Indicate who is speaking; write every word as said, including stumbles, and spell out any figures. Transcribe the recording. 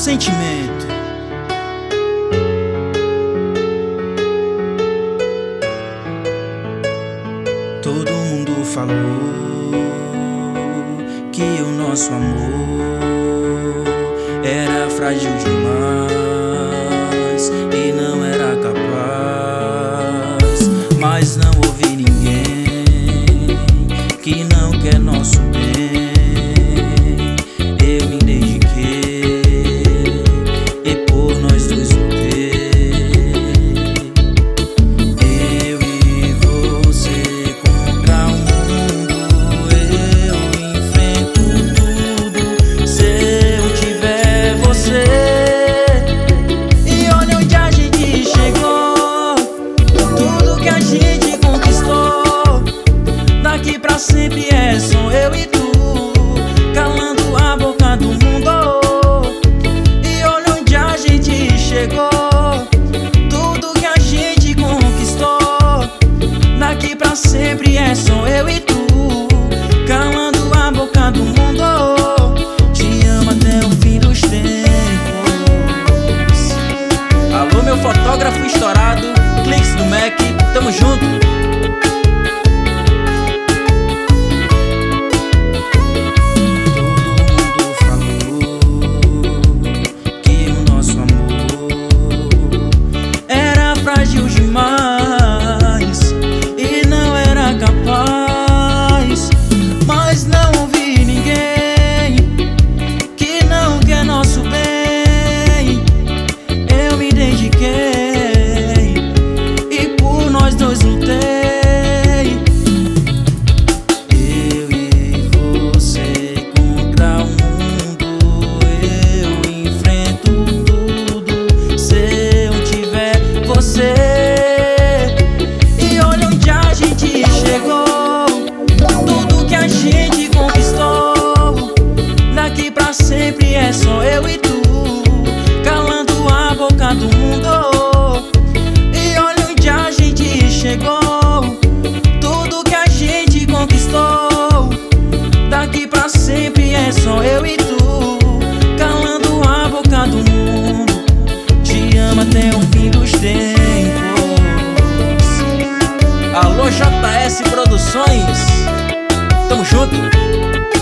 Speaker 1: sentimento. Todo mundo falou que o nosso amor era frágil demais e não era capaz. Mas não ouvi ninguém que não quer nosso bem. Eu me dediquei e por nós dois lutei. Eu e você contra o mundo, eu enfrento tudo se eu tiver você. E olha onde a gente chegou, tudo que a gente conquistou. Daqui pra sempre é só eu e tu, calando a boca do mundo. E olha onde a gente chegou, tudo que a gente conquistou. Daqui pra sempre é só eu e tu, calando a boca do mundo. Te amo até o fim dos tempos. Alô, meu fotógrafo estourado, Cliques do Mac, tamo junto. Frágil demais e não era capaz. Mas não ouvi ninguém que não quer nosso bem. Eu me dediquei e por nós dois lutei. Eu e você contra o mundo, eu enfrento tudo se eu tiver você. E olha onde a gente chegou, tudo que a gente conquistou. Daqui pra sempre é só eu e tu, calando a boca do mundo. E olha onde a gente chegou, tudo que a gente conquistou. Daqui pra sempre é só eu e tu, calando a boca do mundo. Te amo até o fim dos tempos. Alô, J S Produções, tamo junto.